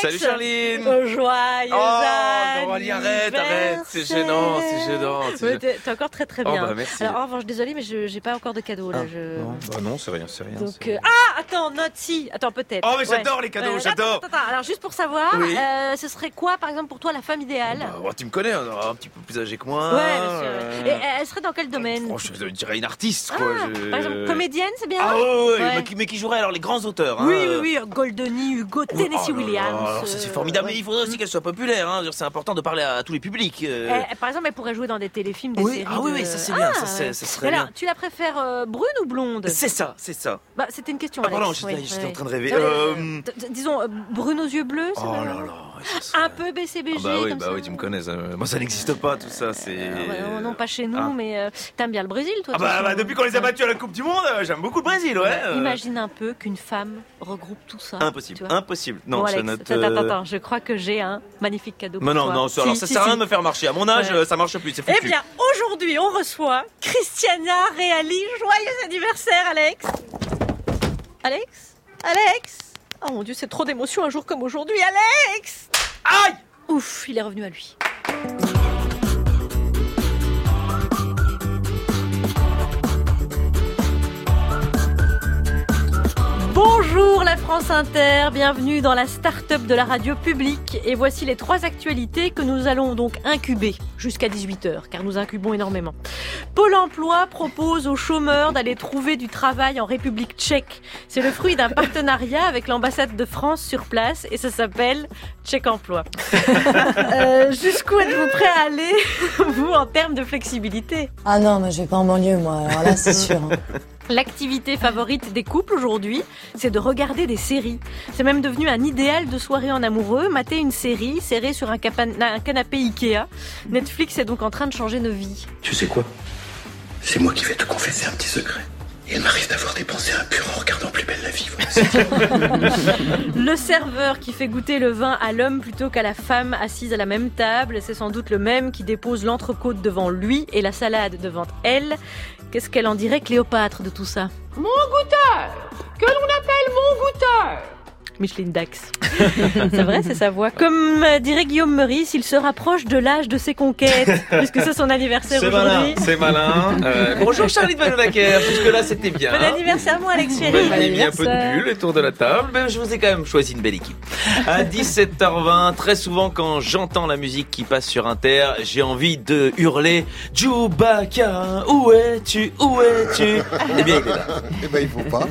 Salut Charline. Joyeux Coralie, arrête, c'est gênant. T'es encore très bien. Oh, bah, merci. Alors, en revanche, désolée, mais j'ai pas encore de cadeau là. Non, c'est rien. Donc, attends, peut-être. Oh, mais j'adore les cadeaux, j'adore. Attends, alors juste pour savoir, Oui. Ce serait quoi, par exemple, pour toi, la femme idéale? Tu me connais, un petit peu plus âgé que moi. Ouais, bien sûr. Et elle serait dans quel domaine? Je dirais une artiste, quoi. Par exemple, comédienne, c'est bien? Ah ouais. Ouais. Mais qui jouerait alors les grands auteurs. Oui, Goldoni, Hugo, Tennessee Williams. Alors ça c'est formidable, mais il faudrait aussi qu'elle soit populaire. C'est important de parler à tous les publics. Par exemple, elle pourrait jouer dans des téléfilms, des séries. Oui, ça c'est bien, ça serait alors, bien. tu la préfères brune ou blonde? C'est ça. Bah, c'était une question, Pardon, Alex. j'étais en train de rêver. Disons, brune aux yeux bleus, c'est Oh pas là mal. là. Un peu BCBG, comme ça. Bah oui, tu me connais. Moi, ça n'existe pas, tout ça. C'est. Non, pas chez nous, mais t'aimes bien le Brésil, toi? Depuis qu'on les a battus à la Coupe du Monde, j'aime beaucoup le Brésil, ouais. Imagine un peu qu'une femme regroupe tout ça. Impossible. Non, bon, je Alex, note. Attends, je crois que j'ai un magnifique cadeau pour toi. Non, ça sert à rien de me faire marcher. À mon âge, ça marche plus, c'est foutu. Eh bien, aujourd'hui, on reçoit Cristiana Reali. Joyeux anniversaire, Alex. Alex. Oh mon Dieu, c'est trop d'émotions un jour comme aujourd'hui, Alex. Aïe! Ouf, il est revenu à lui. Bonjour la France Inter, bienvenue dans la start-up de la radio publique. Et voici les 3 actualités que nous allons donc incuber jusqu'à 18h, car nous incubons énormément. Pôle emploi propose aux chômeurs d'aller trouver du travail en République tchèque. C'est le fruit d'un partenariat avec l'ambassade de France sur place et ça s'appelle Tchèque Emploi. Jusqu'où êtes-vous prêt à aller, vous, en termes de flexibilité? Ah non, mais je vais pas en banlieue, moi. Alors là, c'est sûr. L'activité favorite des couples aujourd'hui, c'est de regarder des séries. C'est même devenu un idéal de soirée en amoureux, mater une série serrée sur un canapé Ikea. Netflix est donc en train de changer nos vies. Tu sais quoi? C'est moi qui vais te confesser un petit secret. Il m'arrive d'avoir dépensé un pur en regardant Plus belle la vie. Le serveur qui fait goûter le vin à l'homme plutôt qu'à la femme assise à la même table, c'est sans doute le même qui dépose l'entrecôte devant lui et la salade devant elle. Qu'est-ce qu'elle en dirait, Cléopâtre, de tout ça? Mon goûteur, que l'on appelle mon goûteur. Micheline Dax. C'est vrai, c'est sa voix. Comme dirait Guillaume Meurice, il se rapproche de l'âge de ses conquêtes, puisque c'est son anniversaire aujourd'hui. C'est malin. Bonjour Charlie de Vanonacker, jusque-là c'était bien. Bon anniversaire, mon Alex Chéri. J'ai mis un peu de bulle autour de la table, mais je vous ai quand même choisi une belle équipe. À 17h20, très souvent quand j'entends la musique qui passe sur Inter, j'ai envie de hurler « Chewbacca, où es-tu? Eh bien, il est là. Eh ben, il faut pas.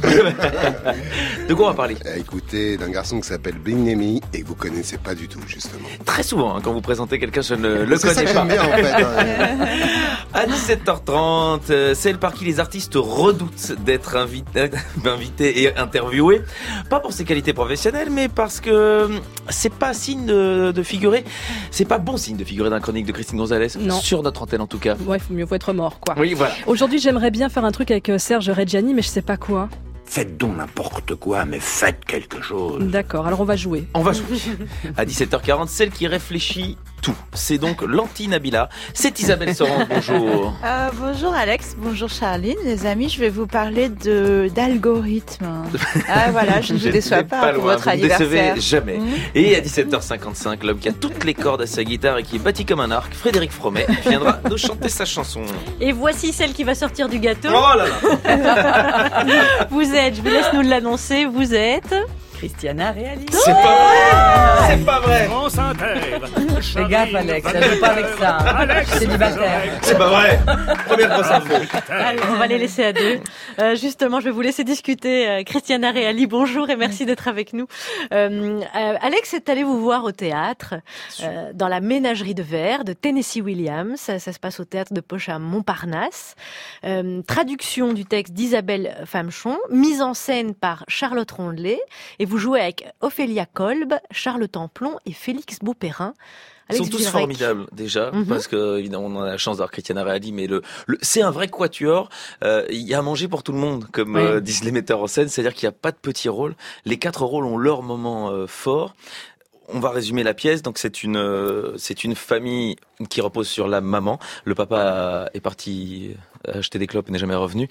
De quoi on va parler? Écoutez, d'un garçon qui s'appelle Bignemi et que vous connaissez pas du tout, justement. Très souvent, quand vous présentez quelqu'un, je ne le C'est ça connais que pas. j'aime bien, en fait. À 17h30, celle par qui les artistes redoutent d'être invités et interviewés. Pas pour ses qualités professionnelles, mais parce que c'est pas signe de figurer. C'est pas bon signe de figurer dans la chronique de Christine Gonzalez. Non. Sur notre antenne, en tout cas. Ouais, faut être mort, quoi. Oui, voilà. Aujourd'hui, j'aimerais bien faire un truc avec Serge Reggiani, mais je sais pas quoi. Faites donc n'importe quoi, mais faites quelque chose. D'accord, alors on va jouer. On va jouer. À 17h40, celle qui réfléchit tout. C'est donc l'anti Nabila. C'est Isabelle Sorand. Bonjour. Bonjour Alex, bonjour Charline. Les amis, je vais vous parler d'algorithme. Voilà, je ne vous déçois pas pour loin, votre vous anniversaire. Ne décevez jamais. Et à 17h55, l'homme qui a toutes les cordes à sa guitare et qui est bâti comme un arc, Frédéric Fromet, viendra nous chanter sa chanson. Et voici celle qui va sortir du gâteau. Oh là là. Vous êtes, je vous laisse nous l'annoncer, vous êtes... Cristiana Reali. C'est pas vrai. C'est pas vrai. Fais gaffe, Alex, elle joue pas avec ça. Hein. Célibataire. C'est pas vrai. Première grosse info. Allez, on va les laisser à deux. Justement, je vais vous laisser discuter. Cristiana Reali, bonjour et merci d'être avec nous. Alex est allé vous voir au théâtre, dans la Ménagerie de verre de Tennessee Williams. Ça se passe au théâtre de Poche à Montparnasse. Traduction du texte d'Isabelle Famechon, mise en scène par Charlotte Rondelet. Et vous jouez avec Ophélia Kolb, Charles Templon et Félix Beauperrin. Ils sont tous formidables déjà, parce que évidemment on a la chance d'avoir Cristiana Reali, mais c'est un vrai quatuor. Il y a à manger pour tout le monde, comme disent les metteurs en scène, c'est-à-dire qu'il n'y a pas de petits rôles. Les 4 rôles ont leur moment fort. On va résumer la pièce. Donc c'est une famille qui repose sur la maman. Le papa est parti acheter des clopes et n'est jamais revenu.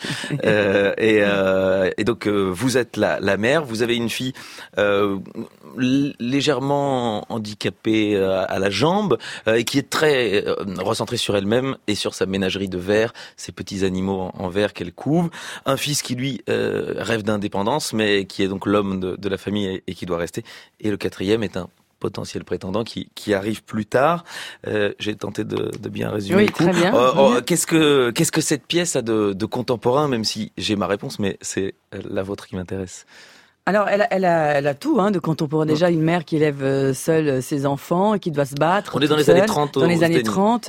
Et donc vous êtes la mère, vous avez une fille légèrement handicapée à la jambe et qui est très recentrée sur elle-même et sur sa ménagerie de verre, ces petits animaux en verre qu'elle couve. Un fils qui lui rêve d'indépendance, mais qui est donc l'homme de la famille et qui doit rester. Et le quatrième est un potentiel prétendant qui arrive plus tard. J'ai tenté de bien résumer. Oui, très bien. Qu'est-ce que cette pièce a de contemporain, même si j'ai ma réponse, mais c'est la vôtre qui m'intéresse. Alors, elle a tout, de contemporain. Déjà, une mère qui élève seule ses enfants et qui doit se battre. On est dans les années 30. Dans les années 30.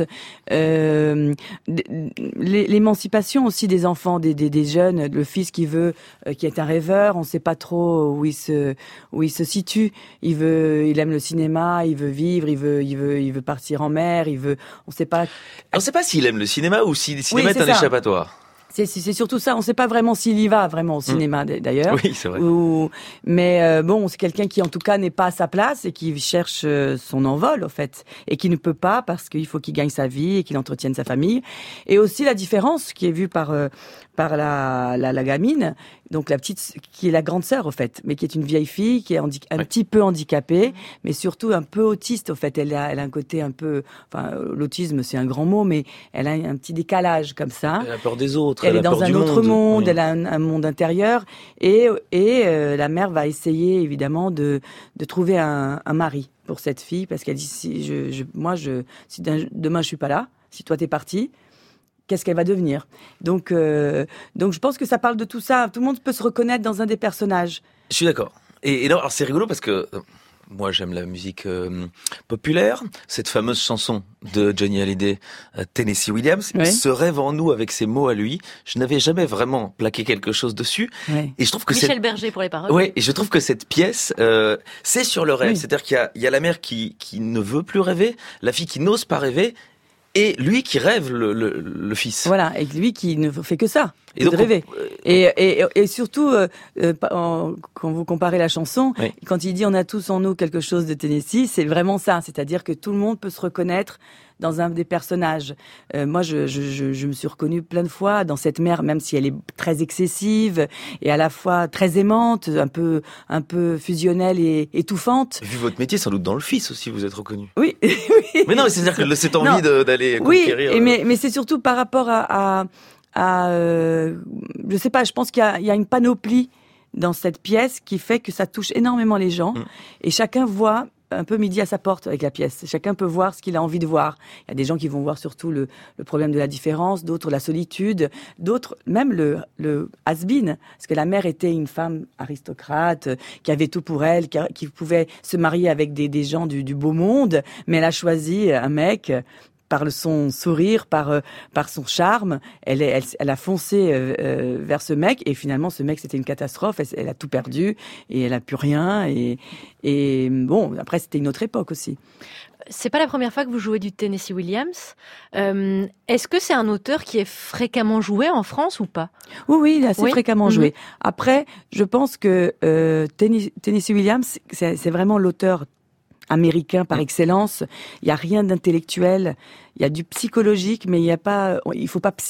L'émancipation aussi des enfants, des jeunes, le fils qui est un rêveur, on ne sait pas trop où il se situe. Il aime le cinéma, il veut vivre, il veut partir en mer, on ne sait pas. On ne sait pas s'il aime le cinéma ou si le cinéma est un échappatoire. C'est surtout ça. On ne sait pas vraiment s'il y va vraiment au cinéma d'ailleurs. Oui, c'est vrai. Mais c'est quelqu'un qui en tout cas n'est pas à sa place et qui cherche son envol en fait et qui ne peut pas parce qu'il faut qu'il gagne sa vie et qu'il entretienne sa famille. Et aussi la différence qui est vue par la gamine, donc la petite qui est la grande sœur au fait, mais qui est une vieille fille qui est un petit peu handicapée, mais surtout un peu autiste au fait. Elle a un côté un peu, l'autisme c'est un grand mot, mais elle a un petit décalage comme ça. Elle a peur des autres. Elle est dans un autre monde, elle a un monde intérieur et la mère va essayer évidemment de trouver un mari pour cette fille parce qu'elle dit si demain je suis pas là, si toi t'es parti, qu'est-ce qu'elle va devenir? Donc je pense que ça parle de tout ça. Tout le monde peut se reconnaître dans un des personnages. Je suis d'accord. Et alors c'est rigolo parce que moi, j'aime la musique populaire. Cette fameuse chanson de Johnny Hallyday, Tennessee Williams, ce rêve en nous avec ses mots à lui. Je n'avais jamais vraiment plaqué quelque chose dessus. Et je trouve que Michel Berger pour les paroles. Oui, et je trouve que cette pièce, c'est sur le rêve. Oui. C'est-à-dire qu'il y a la mère qui ne veut plus rêver, la fille qui n'ose pas rêver, et lui qui rêve le fils. Voilà, et lui qui ne fait que ça, de rêver. Et surtout, quand vous comparez la chanson, quand il dit on a tous en nous quelque chose de Tennessee, c'est vraiment ça. C'est-à-dire que tout le monde peut se reconnaître dans un des personnages. Moi, je me suis reconnue plein de fois dans cette mère, même si elle est très excessive et à la fois très aimante, un peu fusionnelle et étouffante. Vu votre métier, sans doute dans le fils aussi, vous êtes reconnue. Oui. Mais non, c'est-à-dire que cette envie d'aller conquérir. Oui, mais c'est surtout par rapport à je sais pas, je pense qu'il y a une panoplie dans cette pièce qui fait que ça touche énormément les gens et chacun voit un peu midi à sa porte avec la pièce. Chacun peut voir ce qu'il a envie de voir. Il y a des gens qui vont voir surtout le problème de la différence, d'autres la solitude, d'autres même le has-been, parce que la mère était une femme aristocrate qui avait tout pour elle, qui pouvait se marier avec des gens du beau monde, mais elle a choisi un mec par son sourire, par son charme, elle a foncé vers ce mec et finalement ce mec c'était une catastrophe. Elle a tout perdu et elle a plus rien et bon après c'était une autre époque aussi. C'est pas la première fois que vous jouez du Tennessee Williams. Est-ce que c'est un auteur qui est fréquemment joué en France ou pas? Oui, il est assez fréquemment joué. Après, je pense que Tennessee Williams, c'est vraiment l'auteur américain par excellence. Il y a rien d'intellectuel. Il y a du psychologique, mais il faut pas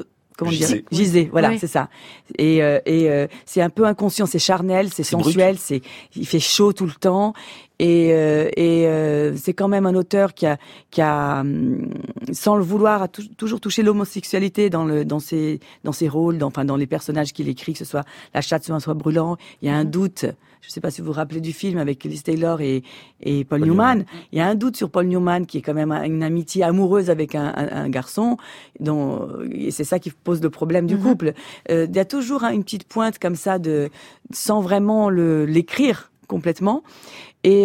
giser, voilà, c'est ça. Et c'est un peu inconscient, c'est charnel, c'est sensuel, il fait chaud tout le temps. Et c'est quand même un auteur qui a sans le vouloir, a toujours touché l'homosexualité dans ses rôles, dans les personnages qu'il écrit, que ce soit La chatte sur un soie brûlant. Il y a un doute. Je ne sais pas si vous vous rappelez du film avec Liz Taylor et Paul Newman. Il y a un doute sur Paul Newman qui est quand même une amitié amoureuse avec un garçon. Et c'est ça qui pose le problème du couple. Il y a toujours une petite pointe comme ça sans vraiment l'écrire complètement. Et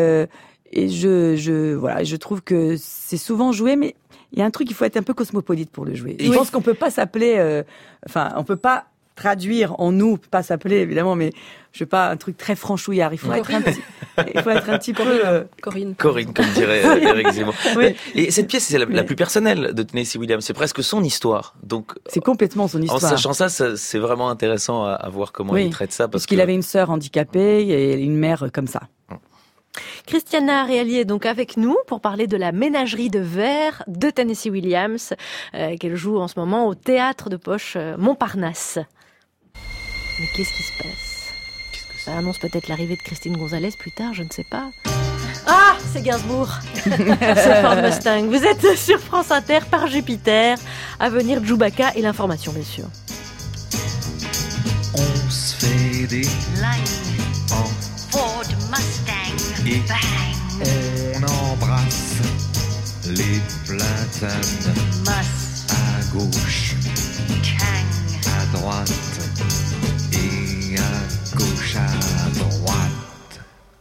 je trouve que c'est souvent joué, mais il y a un truc, il faut être un peu cosmopolite pour le jouer. Je pense qu'on peut pas s'appeler, on peut pas traduire en nous, pas s'appeler évidemment, mais je sais pas, un truc très franchouillard. Il faut être un petit peu Corinne, comme dirait Éric Zemmour. Oui. Et cette pièce, c'est la plus personnelle de Tennessee Williams. C'est presque son histoire. Donc c'est complètement son histoire. En sachant ça, c'est vraiment intéressant à voir comment il traite ça, parce qu'il avait une sœur handicapée et une mère comme ça. Christiana Reali est donc avec nous pour parler de la ménagerie de verre de Tennessee Williams, qu'elle joue en ce moment au théâtre de poche Montparnasse. Mais qu'est-ce qui se passe ? Ça annonce peut-être l'arrivée de Christine Gonzalez plus tard, je ne sais pas. Ah, c'est Gainsbourg. C'est Ford Mustang. Vous êtes sur France Inter par Jupiter. À venir, Chewbacca et l'information, bien sûr. On se fait des lignes en Ford Mustang. Et bang. On embrasse les platanes. Must. À gauche, Tang. à droite et à gauche, à droite.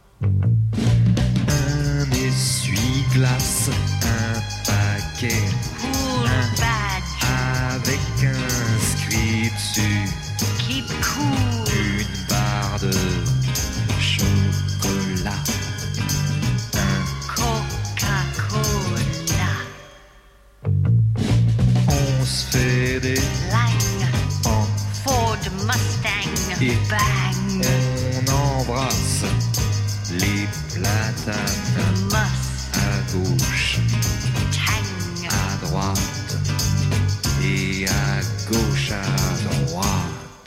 Un essuie-glace, un paquet, Cool un badge. avec un squid dessus. Keep cool. Une barre de chocolat. Coca-Cola. On se fait des Line. en Ford Mustang. Et bang. on embrasse les platanes. Must. À gauche, Tang. à droite et à gauche, à droite.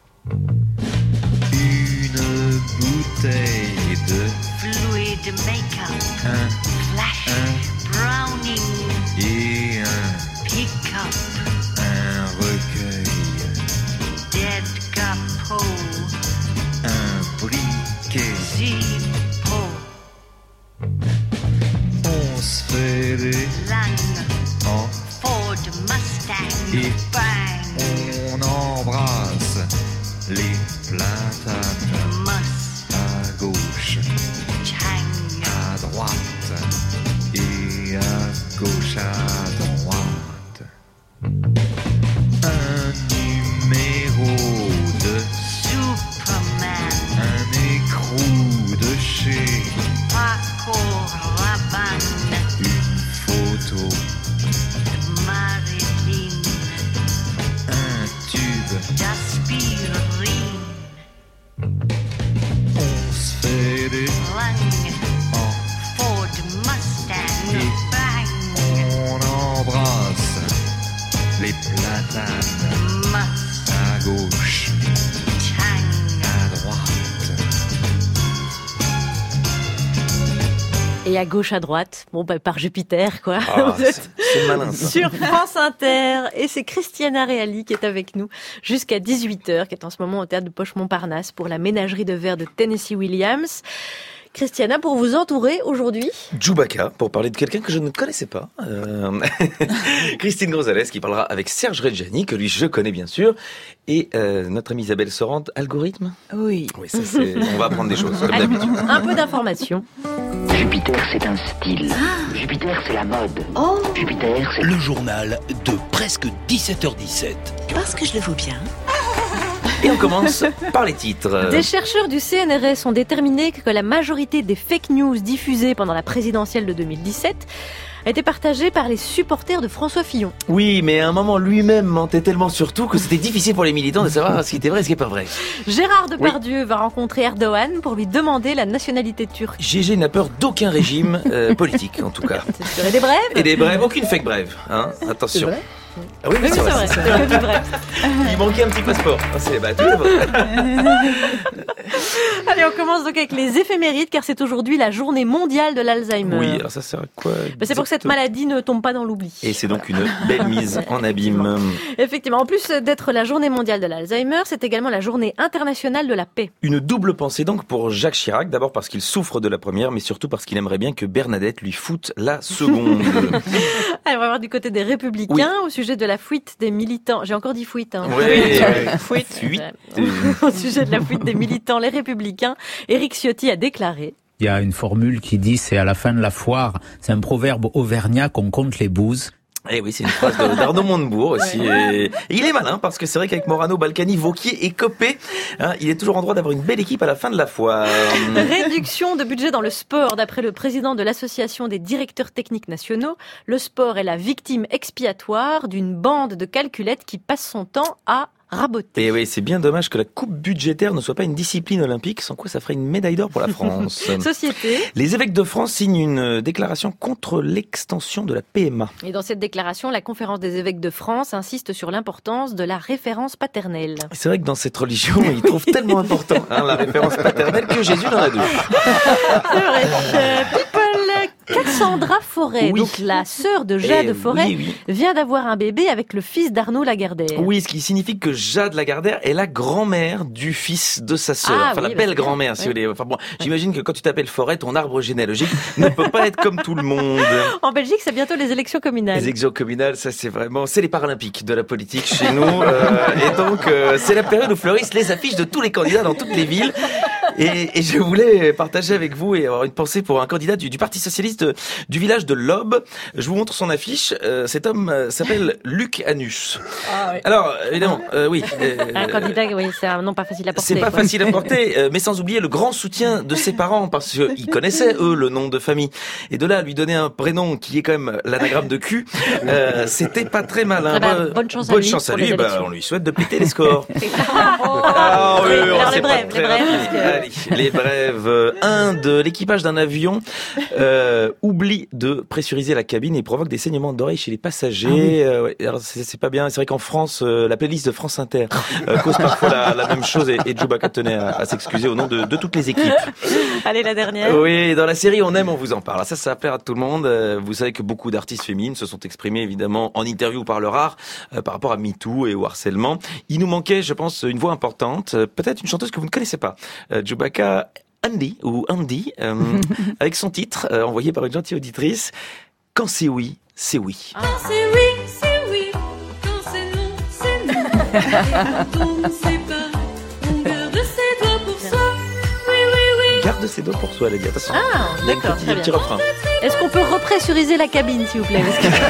Une bouteille de Fluid makeup. un Flash. Browning. et un Pickup. un recueil, Dead Capo. un briquet. Zippo. On se fait des Lang. en Ford Mustang. Et bang. on embrasse les platanes. Must. À gauche, Tang. à droite et à gauche, à droite. Un numéro de Superman. un écrou de chez Paco Rabanne. une photo, Marilyn. un tube. D'aspirine. On se fait des Lang. en Ford Mustang. Et bang. on embrasse les platanes. Must. À gauche, Tang. à droite. Et à gauche, à droite, bon, bah, par Jupiter, quoi. Ah, Vous êtes c'est malin, ça. sur France Inter, et c'est Christiana Reali qui est avec nous jusqu'à 18h, qui est en ce moment au théâtre de poche Montparnasse pour la ménagerie de verre de Tennessee Williams. Christiana, pour vous entourer aujourd'hui. Chewbacca, pour parler de quelqu'un que je ne connaissais pas. Christine Gonzalez, qui parlera avec Serge Reggiani, que lui je connais bien sûr. Et notre amie Isabelle Sorante, algorithme. Oui. Oui, ça c'est... On va apprendre des choses, comme d'habitude. Un peu d'informations. Jupiter, c'est un style. Jupiter, c'est la mode. Oh. Jupiter, c'est le journal de presque 17h17. Parce que je le vaux bien. Et on commence par les titres. Des chercheurs du CNRS ont déterminé que la majorité des fake news diffusées pendant la présidentielle de 2017 étaient partagées par les supporters de François Fillon. Oui, mais à un moment, lui-même mentait tellement sur tout que c'était difficile pour les militants de savoir ce qui était vrai et ce qui n'est pas vrai. Gérard Depardieu va rencontrer Erdogan pour lui demander la nationalité turque. GG n'a peur d'aucun régime politique, en tout cas. Et des brèves. Et des brèves, aucune fake brève. Hein, attention. Ah oui, c'est vrai. C'est vrai. Que du bref. Il manquait un petit passeport. Ah, c'est tout est vrai. Allez, on commence donc avec les éphémérides, car c'est aujourd'hui la journée mondiale de l'Alzheimer. Oui, alors ça sert à quoi? C'est pour que cette maladie ne tombe pas dans l'oubli. Et c'est donc une belle mise en abîme. Effectivement, en plus d'être la journée mondiale de l'Alzheimer, c'est également la journée internationale de la paix. Une double pensée donc pour Jacques Chirac, d'abord parce qu'il souffre de la première, mais surtout parce qu'il aimerait bien que Bernadette lui foute la seconde. Allez, on va voir du côté des Républicains, au sujet de la fuite des militants. J'ai encore dit fuite, hein. Oui, fuite. Au sujet de la fuite des militants, les Républicains, Éric Ciotti a déclaré: il y a une formule qui dit c'est à la fin de la foire, c'est un proverbe auvergnat qu'on compte les bouses. Eh oui, c'est une phrase d'Arnaud Montebourg aussi. Et il est malin parce que c'est vrai qu'avec Morano, Balkany, Vauquier et Copé, hein, il est toujours en droit d'avoir une belle équipe à la fin de la foire. Réduction de budget dans le sport. D'après le président de l'association des directeurs techniques nationaux, le sport est la victime expiatoire d'une bande de calculettes qui passe son temps à raboter. Et oui, c'est bien dommage que la coupe budgétaire ne soit pas une discipline olympique, sans quoi ça ferait une médaille d'or pour la France. Société. Les évêques de France signent une déclaration contre l'extension de la PMA. Et dans cette déclaration, la conférence des évêques de France insiste sur l'importance de la référence paternelle. C'est vrai que dans cette religion, ils trouvent tellement important la référence paternelle que Jésus dans la douche. C'est vrai. Cassandra Forêt, donc la sœur de Jade Forêt, vient d'avoir un bébé avec le fils d'Arnaud Lagardère. Oui, ce qui signifie que Jade Lagardère est la grand-mère du fils de sa sœur. La belle grand-mère, si vous voulez. Enfin bon, j'imagine que quand tu t'appelles Forêt, ton arbre généalogique ne peut pas être comme tout le monde. En Belgique, c'est bientôt les élections communales. Les élections communales, ça c'est les Paralympiques de la politique chez nous. Et donc, c'est la période où fleurissent les affiches de tous les candidats dans toutes les villes. Et je voulais partager avec vous et avoir une pensée pour un candidat du Parti Socialiste du village de l'Aube. Je vous montre son affiche. Cet homme s'appelle Luc Anus. Ah, oui. Alors, évidemment, oui. Un candidat, oui, c'est un nom pas facile à porter. C'est pas facile à porter, mais sans oublier le grand soutien de ses parents, parce qu'ils connaissaient, eux, le nom de famille. Et de là, lui donner un prénom qui est quand même l'anagramme de cul, c'était pas très malin. Bonne chance à lui. On lui souhaite de péter les scores. Les brèves. Un de l'équipage d'un avion oublie de pressuriser la cabine et provoque des saignements d'oreilles chez les passagers. Alors c'est pas bien. C'est vrai qu'en France, la playlist de France Inter cause parfois la même chose et Chewbacca tenait à s'excuser au nom de toutes les équipes. Allez, la dernière. Oui, dans la série On aime, on vous en parle. Ça va plaire à tout le monde. Vous savez que beaucoup d'artistes féminines se sont exprimées évidemment en interview par le rare par rapport à MeToo et au harcèlement. Il nous manquait, je pense, une voix importante, peut-être une chanteuse que vous ne connaissez pas. Chewbacca Andy, avec son titre, envoyé par une gentille auditrice. Quand c'est oui, c'est oui. Quand c'est oui, c'est oui. Quand c'est non, c'est non. Et quand on ne sait pas, on garde ses doigts pour soi. Oui, oui, oui. Garde ses doigts pour soi, elle a dit. Attention. Ah, d'accord. Il y a un petit refrain. Est-ce qu'on peut repressuriser la cabine, s'il vous plaît?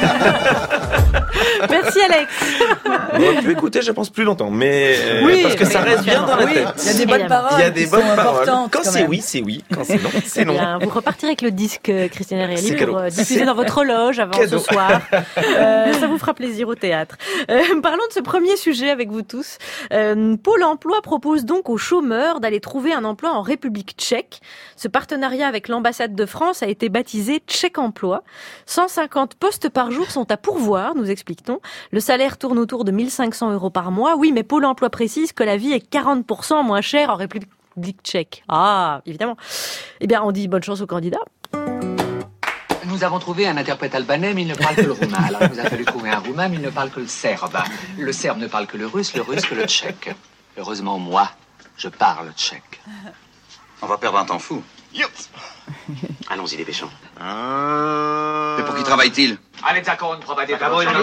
Merci, Alex. On va plus écouter, je pense, plus longtemps, mais parce que ça reste bien dans la tête. Il y a des bonnes paroles. Il y a des bonnes paroles. Quand c'est oui, c'est oui. Quand c'est non, c'est non. Bien, vous repartirez avec le disque Christiane Reali pour diffuser dans votre loge avant ce soir. Ça vous fera plaisir au théâtre. Parlons de ce premier sujet avec vous tous. Pôle emploi propose donc aux chômeurs d'aller trouver un emploi en République tchèque. Ce partenariat avec l'ambassade de France a été baptisé Tchèque Emploi. 150 postes par jour sont à pourvoir, nous explique-t-on. Le salaire tourne autour de 1 500 € par mois. Oui, mais Pôle emploi précise que la vie est 40% moins chère en République tchèque. Ah, évidemment. Eh bien, on dit bonne chance aux candidats. Nous avons trouvé un interprète albanais, mais il ne parle que le roumain. Alors, il nous a fallu trouver un roumain, mais il ne parle que le serbe. Le serbe ne parle que le russe que le tchèque. Heureusement, moi, je parle tchèque. On va perdre un temps fou. Allons-y, dépêchons. Mais pour qui travaille-t-il? Allez, d'accord, provadete.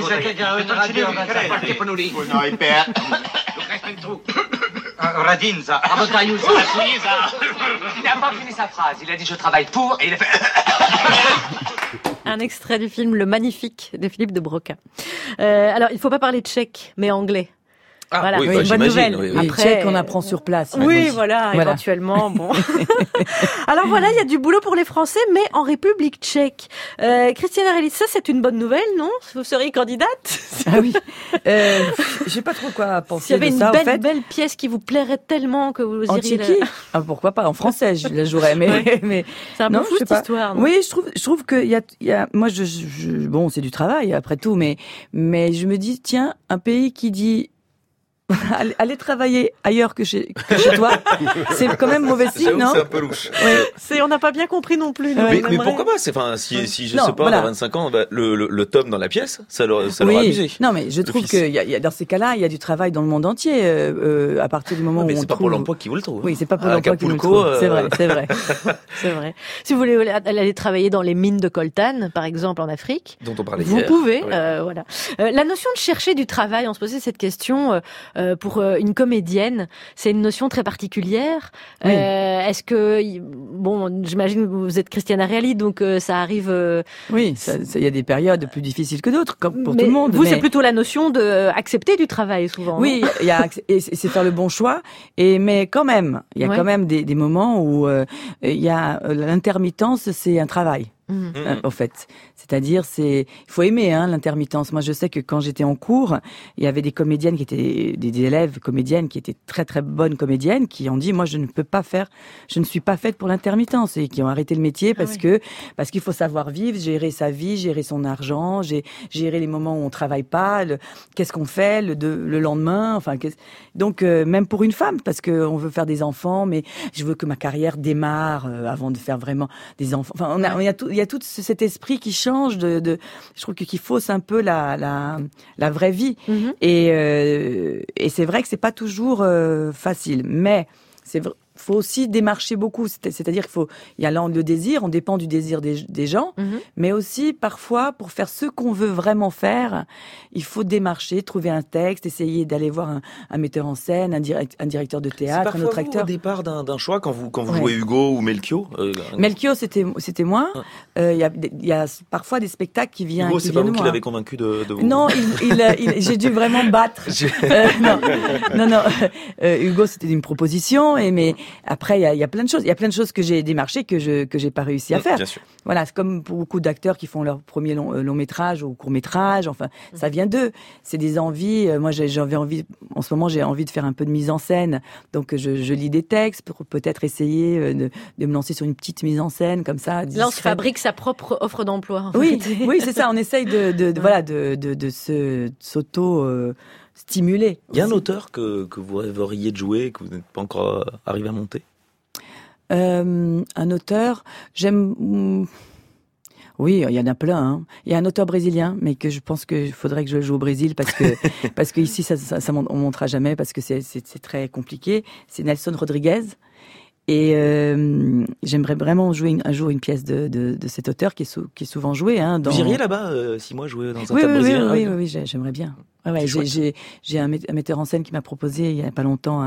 Radinza. Il n'a pas fini sa phrase. Il a dit je travaille pour et il a fait... Un extrait du film Le Magnifique de Philippe de Broca. Alors, il ne faut pas parler tchèque, mais anglais. Ah, voilà, oui, une bonne nouvelle. Oui. Après, tchèque, on apprend sur place. Oui, voilà, éventuellement. Bon. Alors voilà, il y a du boulot pour les Français, mais en République tchèque. Christiane Reali, ça c'est une bonne nouvelle, non? Vous seriez candidate? Ah oui. Je sais pas trop quoi penser de ça. S'il y avait une belle pièce qui vous plairait tellement que vous iriez... En tchéquie pourquoi pas? En français, je la jouerais. Mais c'est un peu fou cette histoire. Non? Oui, je trouve que il y a moi, bon, c'est du travail après tout, mais je me dis, tiens, un pays qui dit aller travailler ailleurs que chez toi, c'est quand même mauvais signe, non? C'est un peu louche. Oui. On n'a pas bien compris non plus. Mais pourquoi pas? Si je sais pas, à 25 ans, le tome dans la pièce, ça leur a abusé. Non, mais je trouve que y a dans ces cas-là, il y a du travail dans le monde entier, à partir du moment où on trouve. Mais c'est pas pour l'emploi qui vous le trouve. Oui, c'est pas pour l'emploi qui vous le trouve. C'est vrai. C'est vrai. Si vous voulez aller travailler dans les mines de coltan, par exemple, en Afrique. Dont on parlait vous hier. Pouvez, voilà. La notion de chercher du travail, on se posait cette question, pour une comédienne, c'est une notion très particulière. Oui. Est-ce que, bon, j'imagine que vous êtes Christiane Reali, donc ça arrive... Oui, il y a des périodes plus difficiles que d'autres, comme pour tout le monde. Vous, c'est plutôt la notion d'accepter du travail, souvent. Oui, c'est faire le bon choix, mais quand même, il y a quand même des moments où il y a l'intermittence, c'est un travail. En fait. C'est-à-dire, il faut aimer l'intermittence. Moi, je sais que quand j'étais en cours, il y avait des comédiennes qui étaient des élèves comédiennes qui étaient très très bonnes comédiennes qui ont dit moi je ne suis pas faite pour l'intermittence et qui ont arrêté le métier parce qu'il faut savoir vivre, gérer sa vie, gérer son argent, gérer les moments où on travaille pas, qu'est-ce qu'on fait le lendemain, donc même pour une femme parce que on veut faire des enfants mais je veux que ma carrière démarre avant de faire vraiment des enfants. Enfin il y a tout cet esprit qui change je trouve qu'il fausse un peu la vraie vie. Et c'est vrai que c'est pas toujours facile, mais faut aussi démarcher beaucoup, c'est-à-dire il y a là le désir, on dépend du désir des gens, mais aussi parfois pour faire ce qu'on veut vraiment faire, il faut démarcher, trouver un texte, essayer d'aller voir un metteur en scène, un directeur de théâtre, un autre acteur. Au départ d'un choix quand vous jouez Hugo ou Melchior. Melchior c'était moi. Il y a parfois des spectacles qui viennent. Hugo, c'est pas vous qui l'avez convaincu de vous. Non, j'ai dû vraiment battre. Non. Hugo, c'était une proposition, mais après, il y a plein de choses. Il y a plein de choses que j'ai démarchées que j'ai pas réussi à faire. Bien sûr. Voilà, c'est comme pour beaucoup d'acteurs qui font leur premier long métrage ou court métrage. Enfin, ça vient d'eux. C'est des envies. Moi, j'avais envie. En ce moment, j'ai envie de faire un peu de mise en scène. Donc, je lis des textes pour peut-être essayer de me lancer sur une petite mise en scène comme ça. Là, on se fabrique sa propre offre d'emploi. Oui, c'est ça. On essaye de s'auto stimuler. Il y a un auteur que vous rêveriez de jouer, que vous n'êtes pas encore arrivé à monter? Un auteur, j'aime... Oui, il y en a plein. Il y a un auteur brésilien, mais que je pense qu'il faudrait que je le joue au Brésil parce que ici on montera jamais parce que c'est très compliqué. C'est Nelson Rodriguez. Et j'aimerais vraiment jouer un jour une pièce de cet auteur qui est souvent joué. Vous iriez là-bas 6 mois jouer dans un théâtre brésilien? Oui, j'aimerais bien. J'ai un metteur en scène qui m'a proposé il y a pas longtemps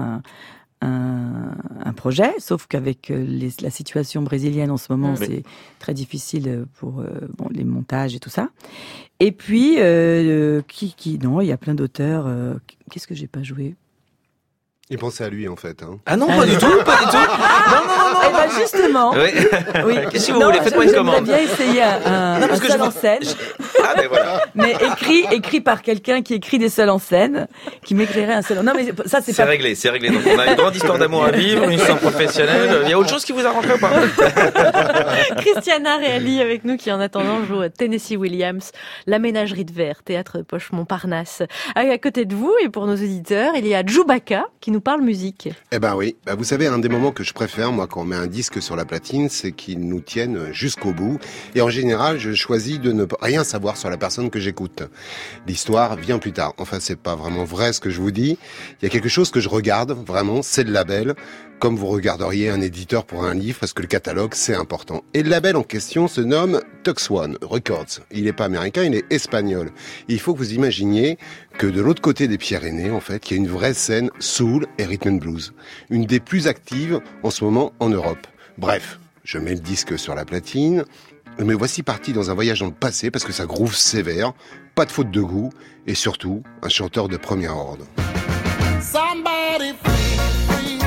un projet, sauf qu'avec la situation brésilienne en ce moment, c'est très difficile pour les montages et tout ça. Et puis non, il y a plein d'auteurs. Qu'est-ce que j'ai pas joué? Il pensait à lui, en fait. Ah non, pas du tout. Non. Eh ben justement. Oui. Qu'est-ce que vous voulez? Faites-moi une commande. J'aimerais bien essayer un seul en scène. Ah, mais voilà. Mais écrit par quelqu'un qui écrit des seuls en scène, qui m'écrirait un seul. Non, mais ça, c'est pas... réglé. Donc, on a une grande histoire d'amour à vivre, une histoire professionnelle. Il y a autre chose qui vous arrangerait ou pas? Christiana Reali avec nous qui, en attendant, joue Tennessee Williams, La Ménagerie de Verre, théâtre Poche Montparnasse. À côté de vous, et pour nos auditeurs, il y a Djoubaka qui nous parle musique. Eh ben oui. Vous savez, un des moments que je préfère, moi, quand on met un disque sur la platine, c'est qu'il nous tienne jusqu'au bout. Et en général, je choisis de ne rien savoir sur la personne que j'écoute. L'histoire vient plus tard. Enfin, c'est pas vraiment vrai ce que je vous dis. Il y a quelque chose que je regarde, vraiment, c'est le label. Comme vous regarderiez un éditeur pour un livre, parce que le catalogue, c'est important. Et le label en question se nomme Tux One Records. Il n'est pas américain, il est espagnol. Et il faut que vous imaginiez que de l'autre côté des Pyrénées, en fait, il y a une vraie scène soul et rhythm and blues. Une des plus actives en ce moment en Europe. Bref, je mets le disque sur la platine. Mais voici parti dans un voyage dans le passé, parce que ça groove sévère, pas de faute de goût, et surtout, un chanteur de premier ordre. Somebody free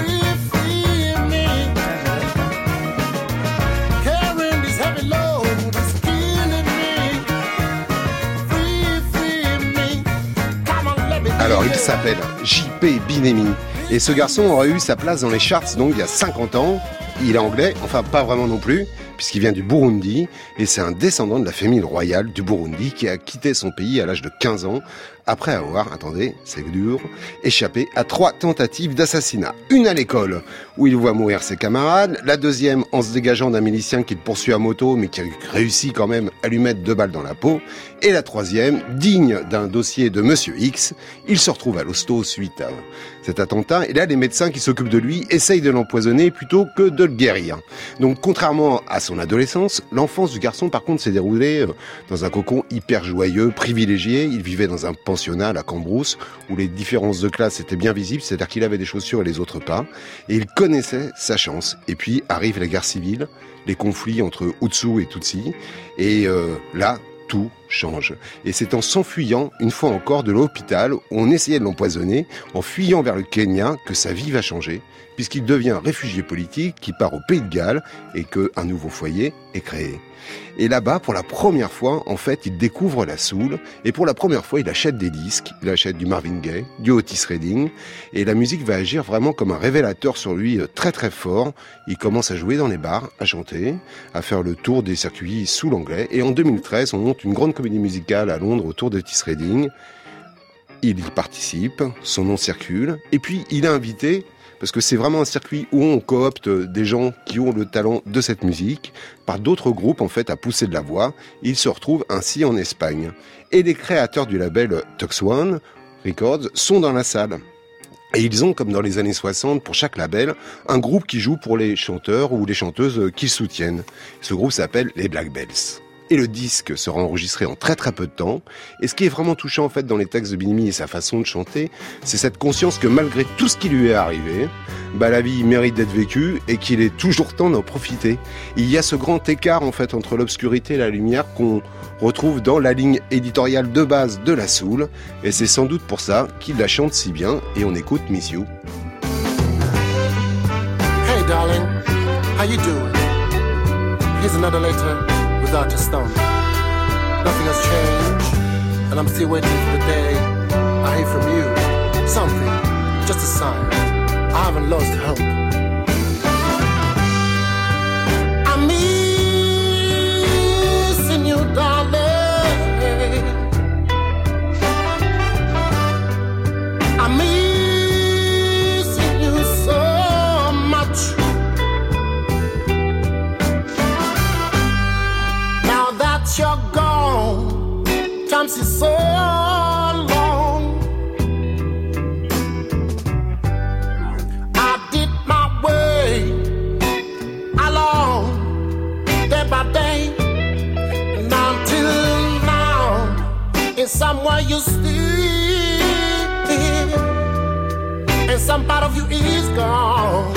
me. Carrying this heavy load is killing me. Free me. Come on, let me. Alors, il s'appelle J.P. Binemi. Et ce garçon aurait eu sa place dans les charts, donc il y a 50 ans. Il est anglais, enfin pas vraiment non plus, puisqu'il vient du Burundi, et c'est un descendant de la famille royale du Burundi qui a quitté son pays à l'âge de 15 ans, après avoir, attendez, c'est dur, échappé à 3 tentatives d'assassinat. Une à l'école, où il voit mourir ses camarades, la deuxième en se dégageant d'un milicien qui le poursuit à moto, mais qui réussit quand même à lui mettre 2 balles dans la peau, et la troisième, digne d'un dossier de Monsieur X, il se retrouve à l'hosto suite à cet attentat, et là les médecins qui s'occupent de lui essayent de l'empoisonner plutôt que de le guérir. Donc contrairement à son adolescence, l'enfance du garçon par contre s'est déroulée dans un cocon hyper joyeux, privilégié. Il vivait dans un pensionnat à Cambrousse où les différences de classe étaient bien visibles, c'est-à-dire qu'il avait des chaussures et les autres pas, et il connaissait sa chance. Et puis arrive la guerre civile, les conflits entre Hutu et Tutsi, et là tout change. Et c'est en s'enfuyant, une fois encore, de l'hôpital, où on essayait de l'empoisonner, en fuyant vers le Kenya, que sa vie va changer, puisqu'il devient réfugié politique, qui part au Pays de Galles, et qu'un nouveau foyer est créé. Et là-bas, pour la première fois, en fait, il découvre la soul, et pour la première fois, il achète des disques, il achète du Marvin Gaye, du Otis Redding, et la musique va agir vraiment comme un révélateur sur lui très très fort. Il commence à jouer dans les bars, à chanter, à faire le tour des circuits soul anglais, et en 2013, on monte une grande comédie musicale à Londres autour d'Otis Redding. Il y participe, son nom circule, et puis il est invité, parce que c'est vraiment un circuit où on coopte des gens qui ont le talent de cette musique, par d'autres groupes en fait à pousser de la voix. Il se retrouve ainsi en Espagne. Et les créateurs du label Tux One Records sont dans la salle. Et ils ont, comme dans les années 60, pour chaque label, un groupe qui joue pour les chanteurs ou les chanteuses qu'ils soutiennent. Ce groupe s'appelle les Black Bells. Et le disque sera enregistré en très très peu de temps. Et ce qui est vraiment touchant en fait dans les textes de Binimi et sa façon de chanter, c'est cette conscience que malgré tout ce qui lui est arrivé, la vie mérite d'être vécue et qu'il est toujours temps d'en profiter. Il y a ce grand écart en fait entre l'obscurité et la lumière qu'on retrouve dans la ligne éditoriale de base de la soul. Et c'est sans doute pour ça qu'il la chante si bien. Et on écoute Miss You. Hey darling, how you doing? Here's another letter without a stump. Nothing has changed, and I'm still waiting for the day I hear from you. Something, just a sign. I haven't lost hope. I'm missing you, darling. I'm missing you so much. You're gone, time is so long. I did my way along, day by day, and until now, in somewhere you still, and some part of you is gone.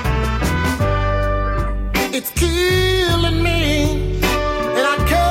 It's killing me, and I can't.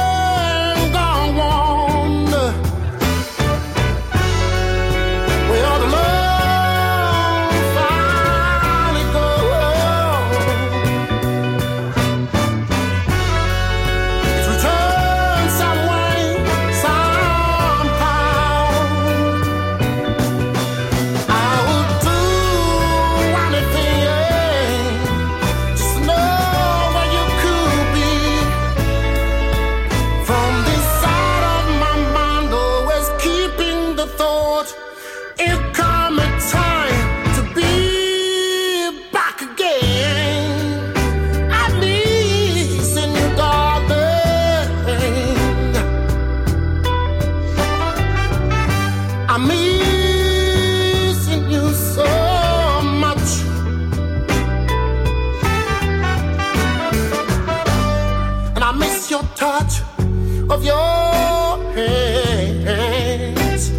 Touch of your hands,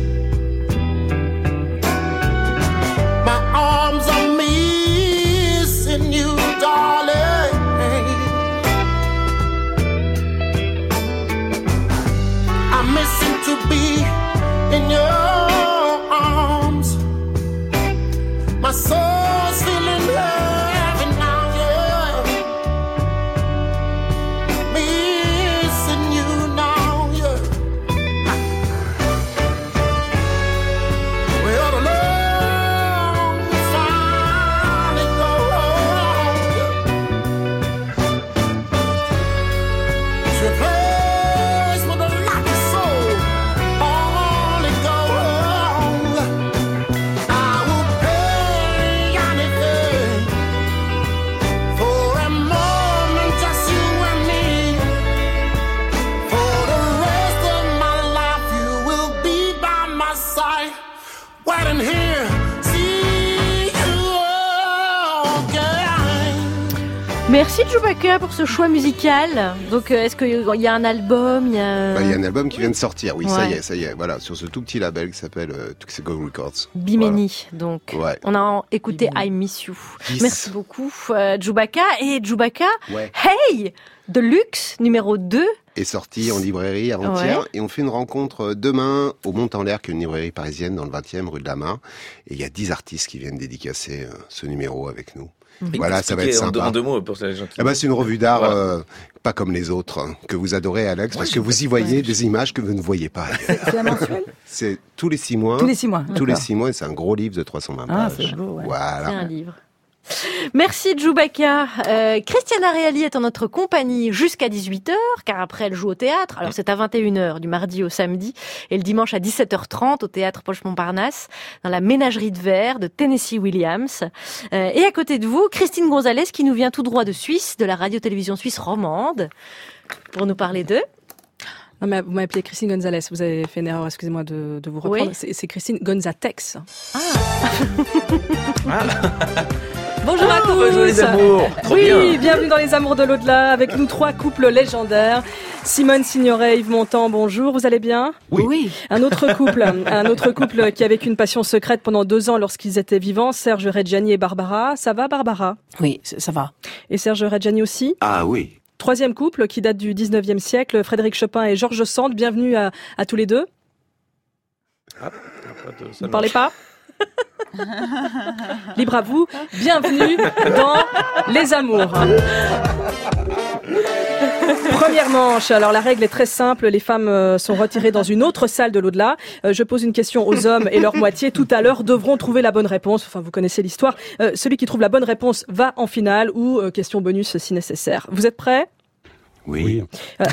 my arms are missing you, darling. I'm missing to be in your arms. My soul's feeling heavy now, yeah. Merci Chewbacca pour ce choix musical. Donc, est-ce qu'il y a un album? Il y a un album qui vient de sortir, oui, ouais. ça y est, voilà, sur ce tout petit label qui s'appelle Tuxedo Records. Bimini, voilà. Donc. Ouais. On a écouté I Miss You. Yes. Merci beaucoup, Chewbacca. Et Chewbacca, ouais. Hey! de luxe, numéro 2. Est sorti en librairie avant-hier. Ouais. Et on fait une rencontre demain au Mont en l'air, qui est une librairie parisienne dans le 20e, rue de la Mare. Et il y a 10 artistes qui viennent dédicacer ce numéro avec nous. Voilà, ça va être sympa. En deux mots pour les gens qui... c'est une revue d'art pas comme les autres, que vous adorez, Alex, parce que vous y voyez des images que vous ne voyez pas ailleurs. C'est un mensuel ? C'est tous les 6 mois. Tous les 6 mois. Tous les 6 mois, et c'est un gros livre de 320 pages. Ah, c'est beau, ouais. Voilà. C'est un livre. Merci Djoubaka. Christiana Reali est en notre compagnie jusqu'à 18h, car après elle joue au théâtre. Alors c'est à 21h du mardi au samedi et le dimanche à 17h30 au théâtre Poche-Montparnasse, dans la ménagerie de verre de Tennessee Williams. Et à côté de vous, Christine Gonzalez qui nous vient tout droit de Suisse, de la radio-télévision suisse romande, pour nous parler d'eux. Non, mais vous m'avez appelé Christine Gonzalez. Vous avez fait une erreur, excusez-moi de vous reprendre. Oui. C'est Christine Gonzatex. Bonjour à tous. Bonjour les amours. Trop bien. Bienvenue dans les amours de l'au-delà avec nous 3 couples légendaires. Simone Signoret, Yves Montand, bonjour, vous allez bien ? Oui. Un autre couple qui a vécu une passion secrète pendant 2 ans lorsqu'ils étaient vivants, Serge Reggiani et Barbara. Ça va, Barbara ? Oui, ça va. Et Serge Reggiani aussi ? Ah oui. 3e couple qui date du 19e siècle, Frédéric Chopin et Georges Sand. Bienvenue à tous les deux. Vous ne parlez pas ? Libre à vous. Bienvenue dans Les Amours. Première manche. Alors la règle est très simple. Les femmes sont retirées dans une autre salle de l'au-delà. Je pose une question aux hommes et leur moitié tout à l'heure devront trouver la bonne réponse. Enfin, vous connaissez l'histoire. Celui qui trouve la bonne réponse va en finale ou question bonus si nécessaire. Vous êtes prêts ? Oui.